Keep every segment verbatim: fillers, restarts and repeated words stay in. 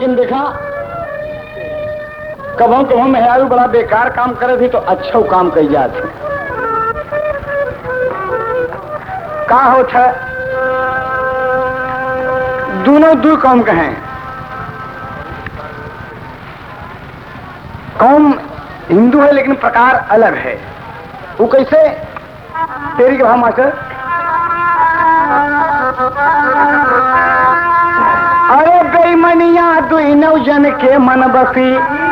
लेकिन देखा कबों कबों मेहरारू बड़ा बेकार काम करे थी तो अच्छा काम कही जाती का होता दोनों दो कौम के हैं। कौम हिंदू है लेकिन प्रकार अलग है। वो कैसे तेरी के भाव मास्टर? अरे बेईमनिया दुई नौ जन के मन बसी,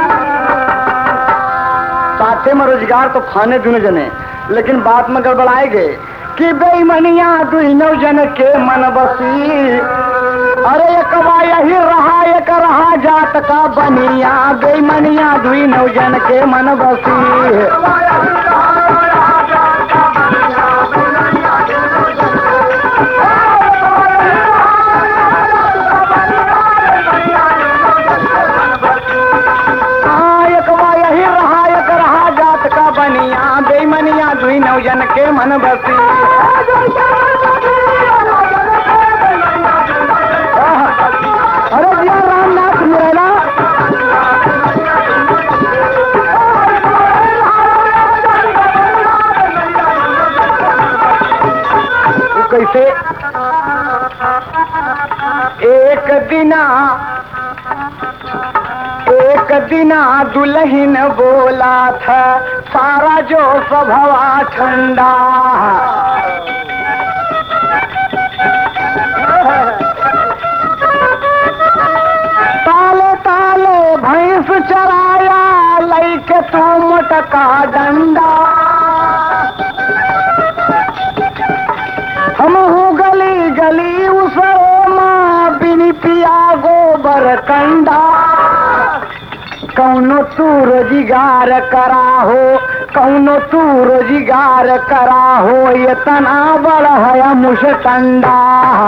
साथे में रोजगार तो खाने दोनों जने, लेकिन बात में गड़बड़ाए गए कि बेईमनिया दुई नौ जन के मन बसी। अरे एक यही रहा एक रहा जात का बनिया, बेईमनिया दुई नौ जन के मन बसी। बेईमनिया दुई नौ जन के मन बसी। अरे जिया रामनाथ मुरैना कैसे एक दिना एक दिना दुल्हन बोला था सारा जो स्वभाव ठंडा। ताले ताले भैंस चराया लैके तू मोटका डंडा। हम हूँ गली गली उसरे माँ बिनी पिया गोबर कंडा। कौनो तू रोजगार करा हो कौनो तू रोजगार करा हो, ये तना बड़ा है मुश्तंडा।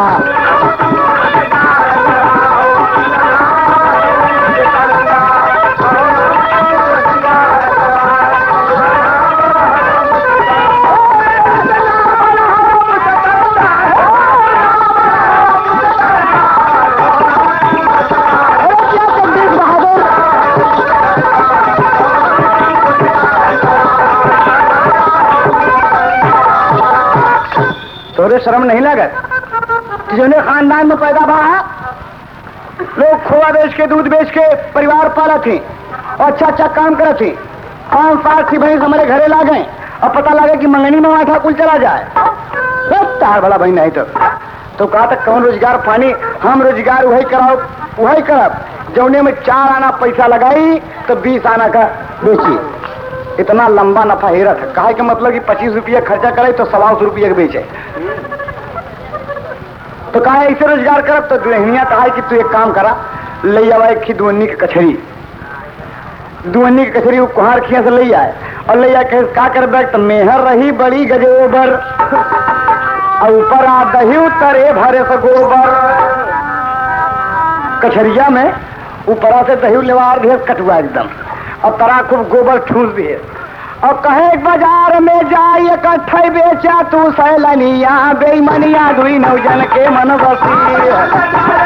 तोरे शर्म नहीं लगत? जिन्हें खानदान में पैदा भा लोग खोआ बेच के दूध बेच के परिवार पाला थी और अच्छा अच्छा काम करे थी। पांच साल थी भैंस हमारे घरे ला गए और पता लगे कि मंगनी में आठा कुल चला जाए तार बड़ा भाई नहीं तो तो कहा तक कौन रोजगार पानी हम रोजगार वही कराओ वही करब जौने में चार आना पैसा लगाई तो बीस आना का बेची। इतना लंबा नफा हेरत है। कहा के मतलब कि पच्चीस रुपया खर्चा करे तो सवा सौ रुपया के बेचे। तो कहा ऐसे रोजगार करब तो दुल्हनिया कहा कि तू एक काम करा ले आवा एक दुअन्नी की कचरी दुअन्नी की कचरी वो कुहार खिया से ले आए और ले आके का कर बैठ तो मेहर रही बड़ी गजोबर और ऊपर आ दही उतरे भरे से गोबर। कचरिया में ऊपरा से दही लेवार भी कटुआ एकदम और तरा खूब गोबर ठूस भी है और कहे बाजार में जाए इकट्ठे बेचा तू सैलनिया, बेईमनिया दुई नौ जन के मन बसी।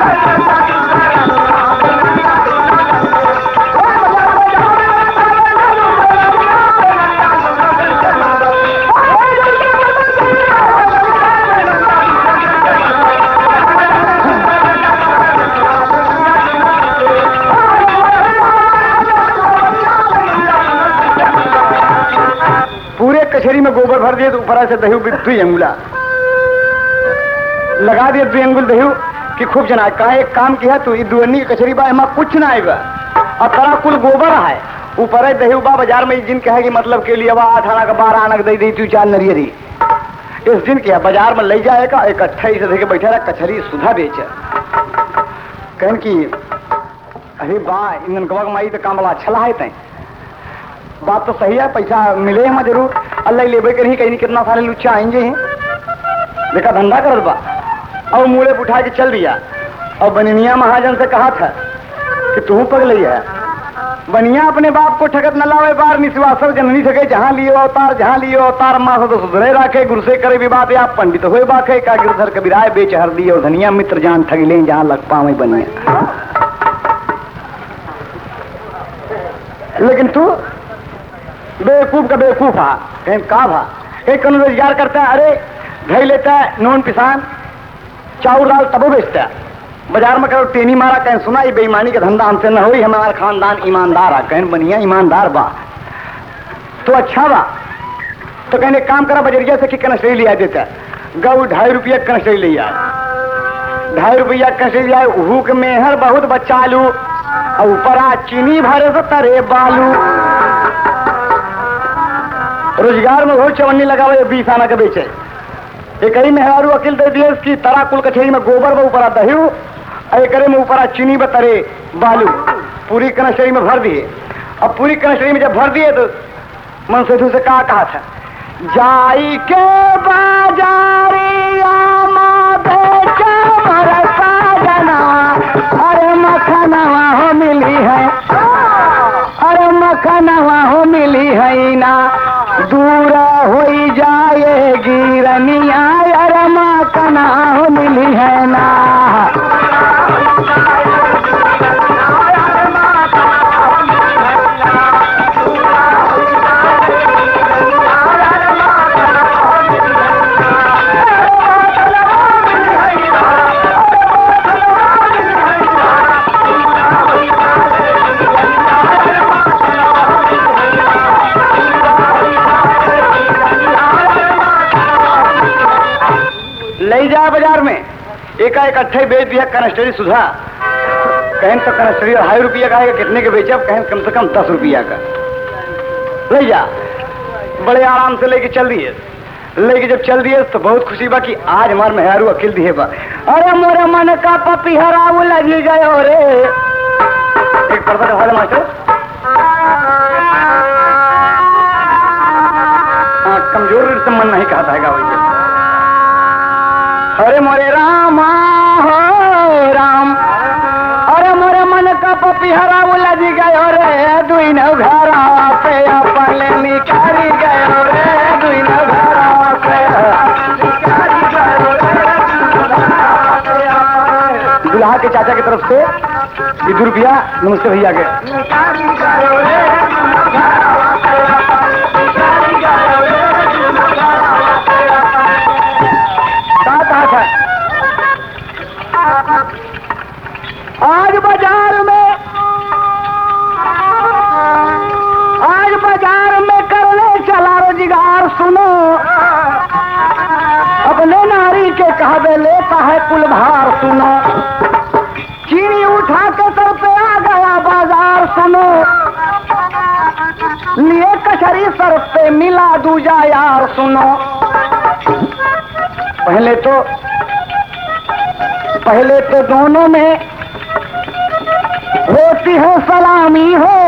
कचहरी में गोबर भर दिए तो ऊपर से दही दुई अंगुला लगा दिए दुई अंगुल दही कि खूब जना कहा एक काम किया तू दुअन्नी की कचहरी बा एमा कुछ ना आएगा और तरा कुल गोबर है ऊपर दही बा बाजार में जिन कहे कि मतलब के लिए आठ आना का बारह आना दे दी तू चार नरियरी इस दिन क्या बाजार में ले जाएगा इकट्ठा से देखे बैठा रहा कचहरी सुधा बेचे कहन की अरे बा इन माई तो काम बड़ा अच्छा लहा है। बात तो सही है पैसा मिले हमें जरूर अल्लाह लेबे के नहीं कहीं कितना सारे लुच्चा आएंगे हैं देखा धंधा कर बा और मूले उठा के चल दिया और बनिया महाजन से कहा था कि तू पग ले है बनिया अपने बाप को ठगत न लावे बार निश्वासव जननी सके जहाँ लियो अवतार जहाँ लियो अवतार माँ से तो सुधरे राखे गुरु से करे विवाद आप पंडित हुए बाखे का गिरधर कबीराय बेच हर दियो धनिया मित्र जान ठग ले जहाँ लग पावे बनिया लेकिन तू बेवकूफ का बेवकूफ हा, कहीं का भा कहीं कौन रोजगार करता है, अरे धई लेता है नून पिसान चाउर दाल तबो बेचता है, बाजार में कहो टेनी मारा, कहीं सुना ये बेईमानी का धंधा हमसे न हुई, हमारा खानदान ईमानदार है, कहीं बढ़िया ईमानदार बा तो अच्छा बा। तो कहने काम करा बजरिया से कि कनस्टरी लिया देता है, गौ ढाई रुपया कनस्टरी ले आए, ढाई रुपया कनस्टरी ले आए, हुक मेहर बहुत बच्चा लू और ऊपर आ चीनी भरे से तरे बालू, रोजगार में हो चवन्नी लगावे बीस आना के बेचे, एक ही मेहरारू अकिल दे दिए इसकी तरा कुल कचेरी में गोबर में ऊपर दही एक में ऊपर चीनी बतरे बालू, पूरी कनस्टरी में भर दिए। अब पूरी कनस्टरी में जब भर दिए तो मन सेठू से कहा कहा था, जाई के बाजारिया माँ बेचा मरसा जना, अरे मखनवा हो मिली है, अरे मखनवा हो मिली है ना, दूर हो जाएगी रनिया, अरे मखना हो मिली है ना। ले जा बाजार में एक एक अट्ठाई बेच दिया कनस्टरी सुधा, कहें तो कनस्टरी ढाई रुपया का है, कितने के बेचे, कहें कम से कम दस रुपया का ले जा। बड़े आराम से लेके चल दिए, लेके जब चल दिए तो बहुत खुशी बा कि आज हमारे मेहरारू अकिल दिए बा, अरे मोरे मन का पपीहरा वो लगी गयो रे, एक पर्दा का मास्टर कमजोर से मन नहीं कहता है वैसे, अरे मोरे राम हो राम, अरे मोरे मन का पपीहरा वो लगी गयो रे, दुई न घरा पे अपने निकारी गयो रे, दुई न घरा पे निकारी गयो रे। दुल्हा के चाचा की तरफ से ये दो रुपया नमस्ते भैया के, आज बाजार में आज बाजार में करने चला रोजगार, सुनो अपने नारी के कहबे लेता है कुल भार, सुनो चीनी उठा के सर पे आ गया बाजार, सुनो लिए कचहरी सर पे मिला दूजा यार, सुनो पहले तो पहले तो दोनों में होती है सलामी हो,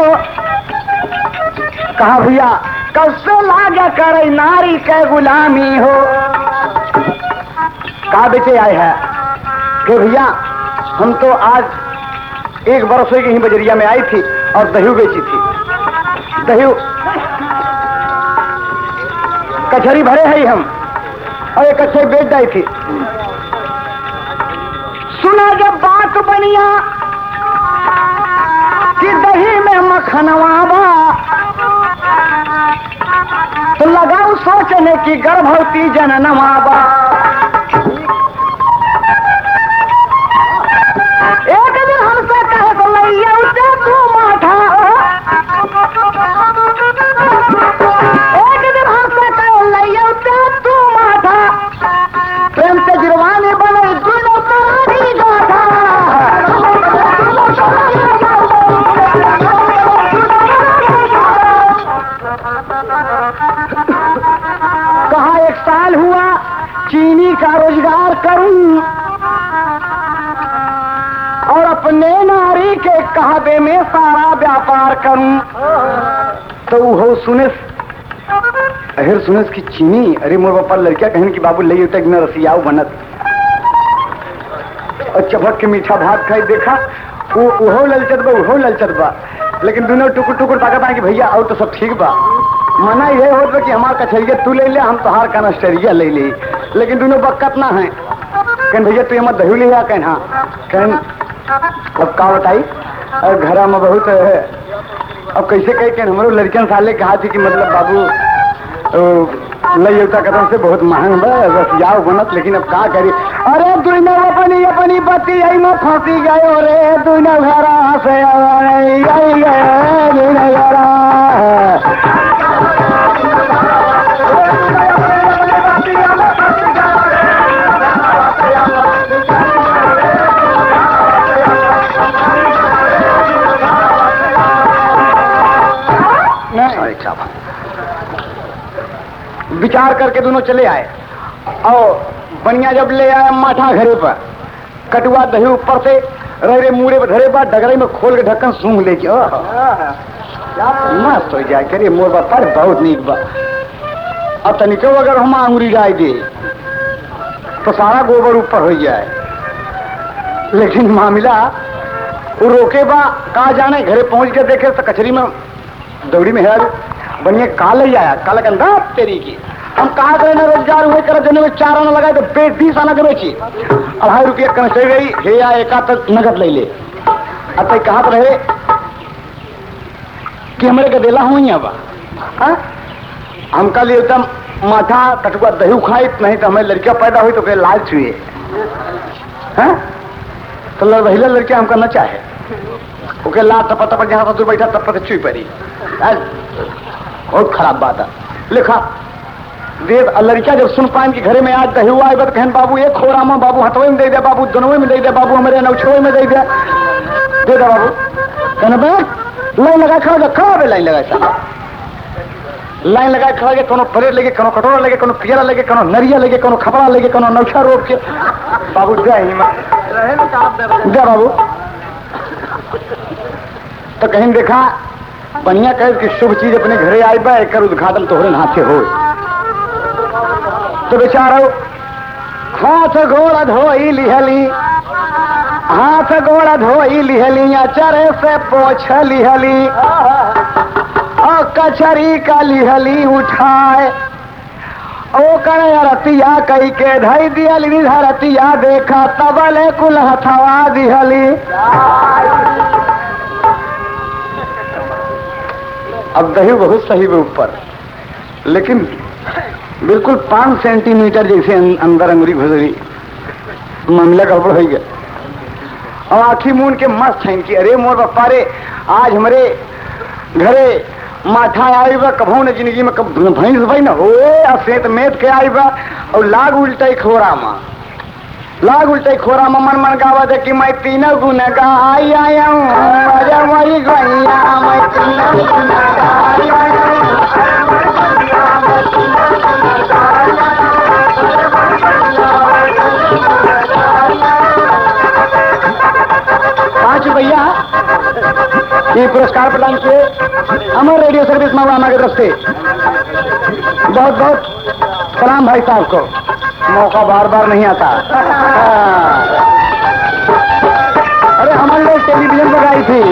कहा भैया कब से लागा करे नारी के गुलामी हो, कहा बेटे आए है कि भैया हम तो आज एक बरस की ही बजरिया में आई थी और दही बेची थी, दही कचहरी भरे है हम और एक अच्छे बेच दी थी। सुना जब बात बनिया कि दही में मखनवा बा, तो लगाओ सोचने की गर्भवती जननवा बा, एक दिन हमसे कहे तो लैया उसे तू माथा, एक दिन हमसे कहे लैया उसे तू माथा, प्रेम से गिरवाने बने दोनों पुरानी गाथा, कहा एक साल हुआ चीनी का रोजगार करूं और अपने नारी के कहबे में सारा व्यापार करूं, तो वो सुने अहिर सुने की चीनी, अरे मोर बापा लड़किया कहन की बाबू ले तक न रसियाऊ बनत और चबक के मीठा भात खाई, देखा वो उहो ललचत बा उहो ललचत बा, लेकिन दोनों टुकुर टुकुर ताकत है कि भैया और तो सब ठीक बा, मना ये हो कि हमार कचहरिया तू ले ले, हम तोहार का नस्टरिया ले ली, लेकिन दोनों बक्कत ना है, कहन भैया तू हमार दही लिया, कहन हाँ, कहन अब का बताई और घर में बहुत है अब कैसे कहे कि हमारे लड़कियन साले कहा थी कि मतलब बाबू लयता कदम से बहुत महंग बा बस जाओ बनत, लेकिन अब का करी। अरे दुनिया अपनी अपनी बत्ती आई में फंसी गए रे दुनिया घरा से आई गए दुनिया घरा। विचार करके दोनों चले आए और बनिया जब ले आए माठा घरे पर, कटुआ दही ऊपर से रहे मुड़े पर धरे बा, डगरे में खोल के ढक्कन सूंघ ले मस्त हो जाए करे मोर बा पर बहुत नीक बा। अब तनिको अगर हम अंगुरी जाए दे तो सारा गोबर ऊपर हो जाए, लेकिन मामला वो रोके बा कहा जाने। घरे पहुंच के देखे तो कचरी में दौड़ी में है बनिए काल ही आया, काल के अंदर तेरी की हम कहा गए ना रोजगार हुए कर देने में चार आना लगाए तो बेच बीस आना के बेची अढ़ाई रुपया कन से गई हे या एक तक नगद ले ले। अब तक कहा रहे कि हमारे का देला हुई अब हमका लिए एकदम माथा कटुआ दही खाई, नहीं तो हमें लड़कियां पैदा हुई तो कहे लाल छुए हैं तो वही लड़कियां हमका न चाहे ओके ला तप तप जहां ससुर बैठा तब तक छुई पड़ी। बहुत खराब बात है लिखा देव। लड़कियां जब सुन पाए कि घरे में आज दही हुआ है तो कहन बाबू एक खोरा में बाबू हथवे में दे दे, बाबू दोनों में दे दे, बाबू हमारे नौछवे में दे दे दे दे बाबू कहना बैठ लाइन लगा खड़ा जा खड़ा लाइन लगा लाइन लगा खड़ा के कोनो परेड लगे कोनो कटोरा लगे कोनो पियरा लगे कोनो नरिया लगे कोनो खपड़ा लगे कोनो नौछा रोक के बाबू दे दे बाबू। तो कहीं देखा बढ़िया कहे कि शुभ चीज अपने घरे आई बा एक उद्घाटन तोहरे हाथे हो तो बेचारो हाथ गोड़ा धोई लिहली हाथ गोड़ा धोई लिहली चरे से पोछ लिहली और कचरी का लिहली उठाए ओ करे रतिया कई के धई दियली धरतिया देखा तबले कुल हथवा दिहली। अब दही बहुत सही है ऊपर, लेकिन बिल्कुल पांच सेंटीमीटर जैसे अंदर अंगुरी घुसरी मामला गड़बड़ हो गया। और आखी मून के मस्त है कि अरे मोर बापा रे आज हमारे घरे माठा आई बा कभू न जिंदगी में कब भैंस भाई न हो असेत मेत के आई बा और लाग उल्टे खोरा मा लाग उल्टे खोरा में मन मन गावा दे कि मैं तीनों गुण गाई आया हूँ मजा मरी गैया मैं तीनों गुण गाई आया पांच भैया ये पुरस्कार प्रदान किए अमर रेडियो सर्विस मवाना की तरफ से बहुत बहुत सलाम भाई साहब को, मौका बार बार नहीं आता। अरे हमारे लोग टेलीविजन पर आई थी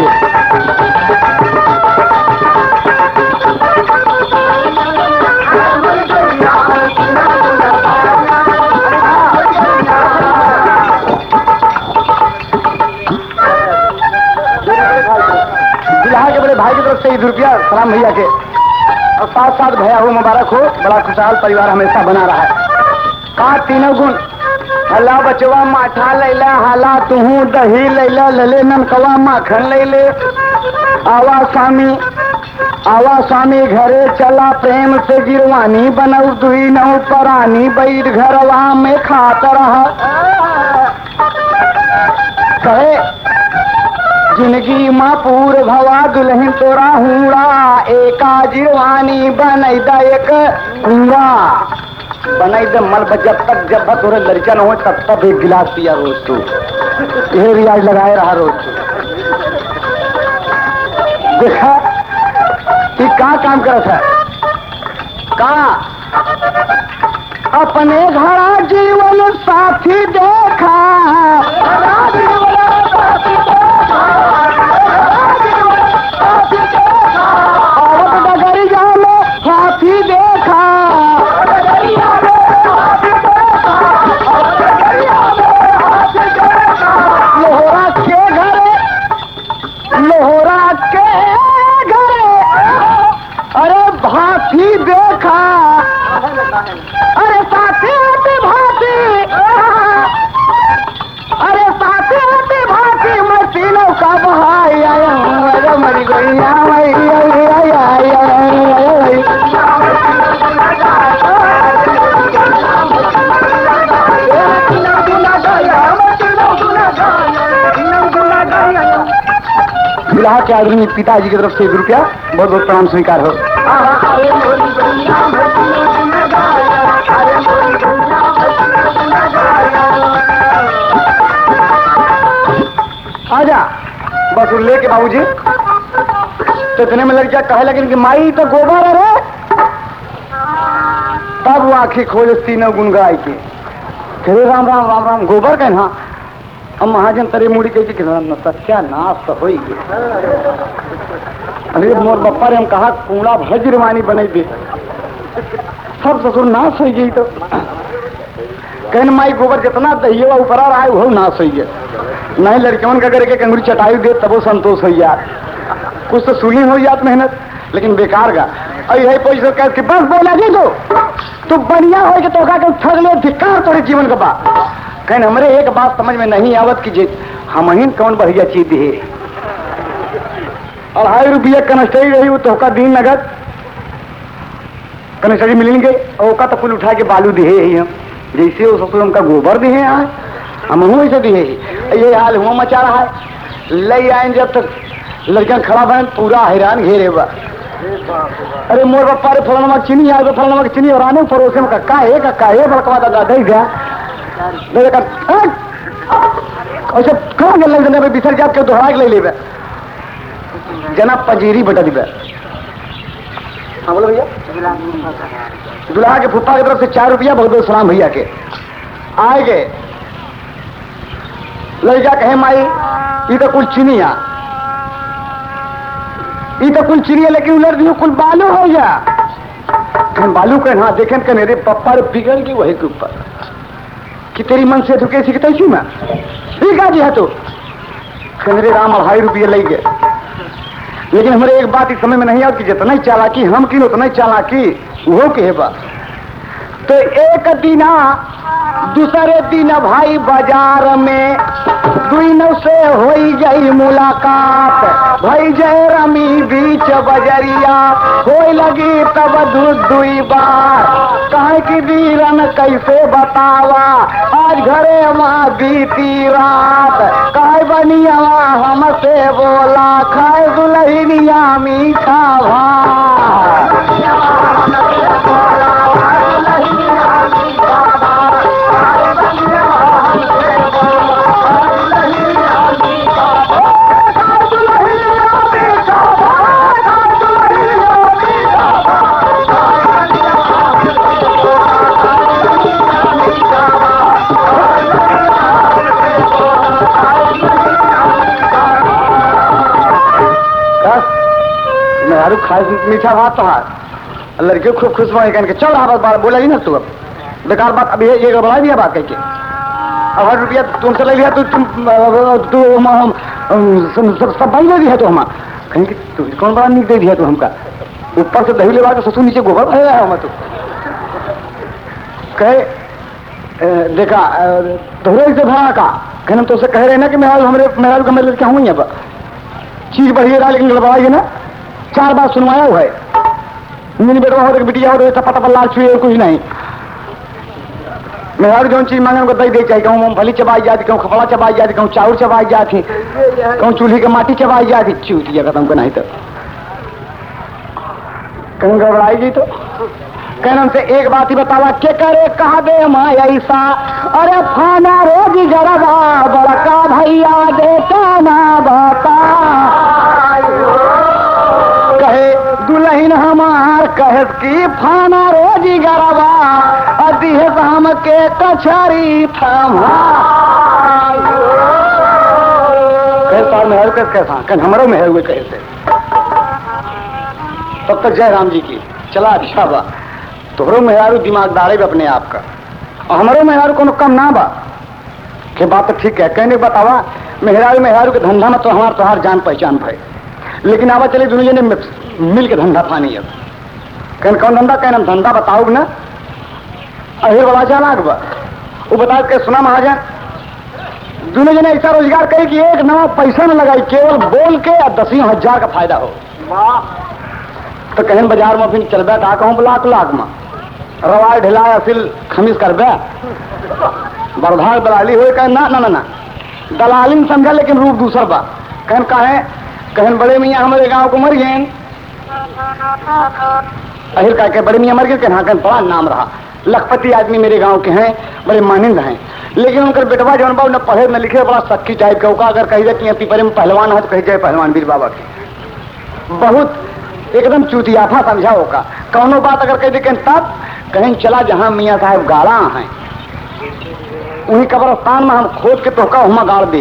बिहार के बड़े भाई की तरफ से ईद रुपया सलाम भैया के, और साथ साथ भैया हो मुबारक हो, बड़ा खुशहाल परिवार हमेशा बना रहा है। का तीनों गुण हला बचवा माठा लैला हाला तुहू दही लैला लले ननकवा माखन लैले आवा स्वामी आवा स्वामी घरे चला प्रेम से गिरवानी बनऊ दुई नौ परानी बैठ घरवा में खात रहा कहे जिंदगी माँ पूर भवा दुल्हन तोरा हूड़ा एका जिरवानी बनई द एक हूड़ा बनई द मल जब तक जब तक तोरे लड़का न हो तब तक एक गिलास पिया रोज तू ये रियाज लगाए रहा रोज तू। देखा कि कहाँ काम करत है कहाँ अपने घरा जीवन साथी देखा हाथी देखा लोहरा के घरे लोहरा के घरे दुल्हा के आदमी पिताजी की तरफ से एक रुपया बहुत बहुत प्रणाम स्वीकार हो। आजा बस लेके बाबूजी। तो इतने में लड़कियां कहे लगे कि माई तो गोबर है रे। तब वो आंखें खोज तीनों गुनगाई के कहे राम राम राम राम गोबर का ना। अब महाजन तरे मुड़ी कही कि सच्चा नाश तो हो गया। अरे मोर बप्पा रे हम कहा कूड़ा भज्रवानी बने दे सब ससुर नाश हो गई। तो कहन माई गोबर जितना दहिए ऊपर आ रहा है वो नाश हो गया। नहीं लड़कियों का करके कंगूरी चटाई दे तब वो संतोष हो जात। कुछ तो सुनी हो जात मेहनत लेकिन बेकार का। और यही पैसा कह के बस बोला जी तो तू बढ़िया हो कि तो का ठग ले धिक्कार तोड़े जीवन का बात। कहने हमरे एक बात समझ में नहीं आवत कि जे हम ही कौन बढ़िया चीज है। अढ़ाई रुपया कनस्टरी रही वो तो का दिन नगद कनस्टरी मिलेंगे और का तो कुल उठा के बालू दिए ही हम जैसे वो ससुर हमका गोबर दिए आए हम हूँ ऐसे दिए ही। ये हाल हुआ मचा रहा है। ले आए जब तक लड़कियां खड़ा बन पूरा हैरान घेरे बा। अरे मोर बापा रे फल नमक चीनी आए तो फल नमक चीनी और आने पड़ोसे में कक्का है कक्का है बड़कवा दादा दे गया ऐसे कहाँ गए लग जाने बिसर जात के दोहरा के ले लेबे जना पजीरी बटा दिबे। हाँ बोलो भैया। दुल्हा के फुप्पा की तरफ से चार रुपया बहुत बहुत सलाम भैया के आए गए। लड़का कहे माई ये तो कुल चीनी आ ये तो कुल चीनी है लेकिन उलट दी कुल बालू हो गया। बालू के हाँ देखें कि मेरे पप्पा रे बिगड़ गई वही के ऊपर कि तेरी मन से तो कैसी कहता क्यों मैं ठीक है जी है तो मेरे राम अढ़ाई रुपये ले गए। लेकिन हमारे एक बात इस समय में नहीं आती कि जितना ही चालाकी हम की उतना ही चालाकी वो के बा। तो एक दिना दूसरे दिन भाई बाजार में दुइनों से हो गई मुलाकात भाई जय रमी बीच बजरिया हो लगी तब दूध दुई बार कहे की वीरन कैसे बतावा आज घरे माँ बीती रात कहे बनिया हमसे बोला खाए दुल्हनिया मीठा भात। खाए मीठा भात तो हाथ लड़के खूब खुश हुआ कहने के चल रहा बात बोला ही ना तू अब बेकार बात अभी ये गड़बड़ा दिया बात कह के अब हर रुपया तुमसे ले लिया तो तुम तू सब भाई ले दिया तो हम कहेंगे तू कौन बड़ा नीक दे दिया तू हमका ऊपर से दही लेवा के ससुर नीचे गोबर भर आया हम तो कहे देखा दोहरे से भरा का कहने तो उसे कह रहे ना कि मैं हमारे मेरा का मेरे क्या हूँ अब चीज बढ़िया रहा लेकिन गड़बड़ा है ना चार बार सुनवाया हुआ है मेरी बेटवा हो बिटिया हो रही पता पर लाल छुए कुछ नहीं मैं हर जो चीज मांगे उनको दही दे चाहिए कहूँ मूंगफली चबाई जाती कहूँ खपड़ा चबाई जाती कहूँ चाउर चबाई जाती कहूँ चूल्ही के माटी चबाई जाती चूतिया खत्म को नहीं तो कहीं गड़बड़ाएगी तो कहना हमसे एक बात ही बतावा के करे कहा दे माँ ऐसा अरे फाना रोज जरबा बड़का भैया देता ना बता कहे दुल्हन हमार कहे की फाना रोजी गरबा अदिह हम के कछरी थमा कैसा मेहर कैसे कैसा कन हमारो मेहर हुए कैसे तब तक जय राम जी की चला अच्छा बा तोहरो मेहरारू दिमागदारे भी अपने आप का और हमारो मेहरारू को कम ना बा के बात तो ठीक है कहने बतावा मेहरारू मेहरारू के धंधा में तो हमार तोहार जान पहचान भाई लेकिन आवा चले दोनों जने मिल के धंधा पानी अब कहन कौन धंधा कहना धंधा बताओ ना अहिर बड़ा चालाक बा वो बता के सुना महाजन दोनों जने ऐसा रोजगार करे कि एक नवा पैसा न लगाई केवल बोल के और दस हजार का फायदा हो तो कहन बाजार में फिर चल बैठा कहूँ लाख लाख में रवाय ढिलाए असिल खमीस कर बे बरधार दलाली हो कहे ना ना ना ना दलाली समझा लेकिन रूप दूसर बा कहन कहे कहन बड़े मियाँ हमारे गांव को मर गए। अहिर कह के बड़े मियाँ मर गए, हाँ कहन बड़ा नाम रहा, लखपति आदमी मेरे गांव के हैं, बड़े मानिंद हैं, लेकिन उनका बेटवा जौन बाबू न पढ़े न लिखे, बड़ा सच्ची टाइप का होगा। अगर कही जाती है पीपरे में पहलवान है तो कही जाए पहलवान वीर बाबा की, बहुत एकदम चूतियाफा समझा होगा। कौनो बात अगर कह दे तब कहीं चला जहां मियाँ साहब गाड़ा हैं, उन्हीं कब्रस्तान में हम खोद के तोहका हुआ गाड़ दे।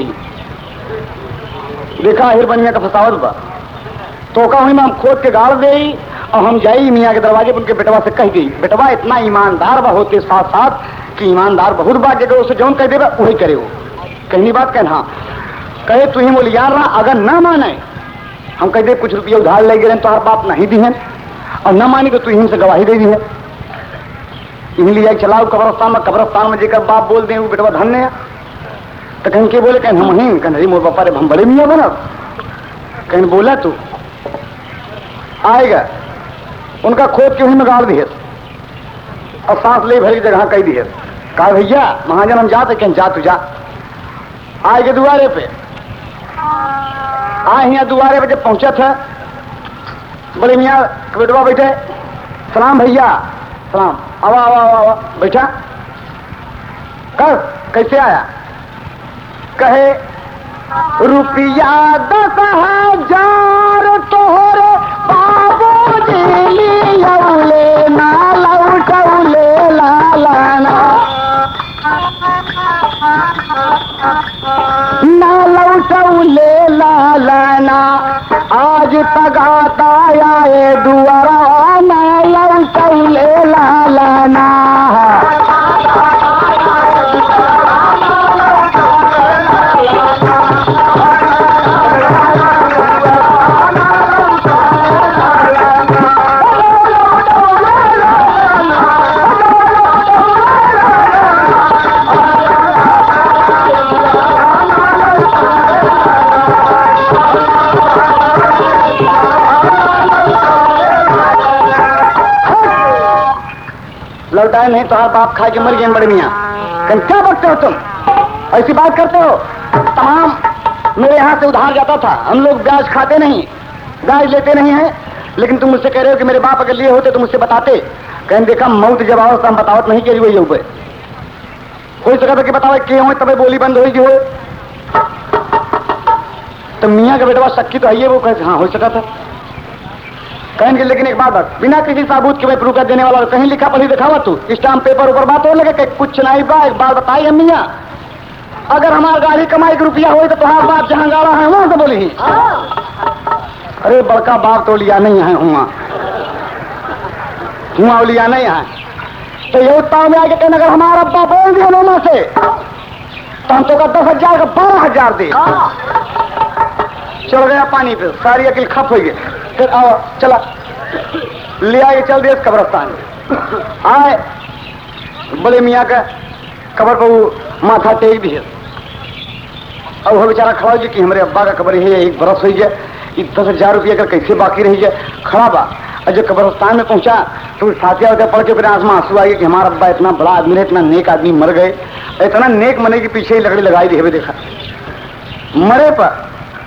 देखा अहिर बनिया का फसावत बा, तोहका वहीं में हम खोद के गाड़ दे और हम जाई मियाँ के दरवाजे पर। उनके बेटवा से कह गई, बेटवा इतना ईमानदार बा होते साथ साथ कि ईमानदार बहुत बात जगह उसे जौन कह देगा वही करे। वो कहनी बात कहना कहे तू ही बोल यार रहा, अगर ना माने हम कह दे कुछ रुपया उधार ले गए तो हर बात नहीं दी है, और न मानी तो तू ही से गवाही दे दी है। इसलिए चलाओ कब्रस्तान में, कब्रस्तान में जेकर बाप बोल दे वो बेटवा धन्य है। तो कहीं के बोले कहीं हम ही कहीं मोर पापा रे हम बड़े मियाँ बना, कहीं बोला तू आएगा उनका खोद के वहीं में गाड़ दिए और सांस ले भरी जगह कह दिए। कहा भैया महाजन हम जाते, कहीं जा तू जा। आए के दुआरे पे, आए यहाँ दुआरे पे जब पहुंचा था, बड़े मियाँ बेटवा बैठे, सलाम भैया सलाम, आवा आवा आवा आवा बैठा। कर कैसे आया? कहे रुपया दस हजार तोहरे बाबू जी लौले ना लौटौले लालाना, ना लौटौले लालाना, आज तगाता आए दुआरा ना लौटौले लालाना। लौटाए नहीं तो बाप खा के मर गए बड़े मियाँ। क्या बकते हो तुम, ऐसी बात करते हो? तमाम मेरे यहाँ से उधार जाता था, हम लोग ब्याज खाते नहीं, ब्याज लेते नहीं हैं, लेकिन तुम मुझसे कह रहे हो कि मेरे बाप अगर लिए होते तो मुझसे बताते। कहीं देखा मौत जब आओ तो हम बतावत नहीं करी वही ऊपर हो सका था कि बताओ के हो तब बोली बंद होगी हो। तो मियाँ का बेटवा शक्की तो है, वो कहते हाँ हो सका था। कहेंगे लेकिन एक बात बात बिना किसी साबूत के मैं प्रूफ कर देने वाला, कहीं लिखा पढ़ी दिखावा तू स्टाम्प पेपर ऊपर बात हो लगे कि कुछ नहीं बा। एक बात बताई मियाँ, अगर हमारी गाड़ी कमाई के रुपया हो तो तुम्हारा बाप जहाँ गाड़ा है वहां से बोली। अरे बड़का बाप तो लिया नहीं है, हुआ हुआ लिया नहीं है। तो ये उत्ताव में आके कहना अगर हमारा बाप बोल दिया नोमा से तो हम तो का दस हजार का बारह हजार दे। चल गया पानी पे, सारी अकिल खप हो गई। फिर आओ चला ले आए, चल दिए कब्रस्तान। आए बड़े मियाँ का कब्र पर वो माथा टेक दिए और वो बेचारा खड़ा हो कि हमारे अब्बा का कब्र है, एक बरस हो गया, दस हजार रुपया का कैसे बाकी रही जाए, खड़ा बा। और जब कब्रस्तान में पहुंचा तो साथिया होता पढ़ के फिर आंख में आंसू आ गए कि हमारा अब्बा इतना बड़ा आदमी है, इतना नेक आदमी मर गए। इतना नेक मने के पीछे ही लकड़ी लगाई दी है। देखा मरे पर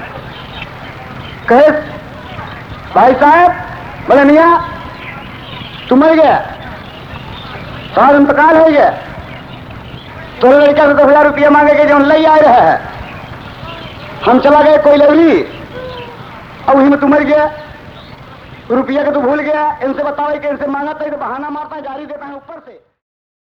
कहे भाई साहब बोले मियाँ तू मर गया, तुम्हारा इंतकाल हो गया, तो लड़का से दस हजार रुपया मांगे के जो ले आए रहे है, हम चला गए कोई लवली और वही में तू मर गया, रुपया का तू भूल गया। इनसे बताओ कि इनसे मांगा था तो बहाना मारता है, जारी देता है ऊपर से।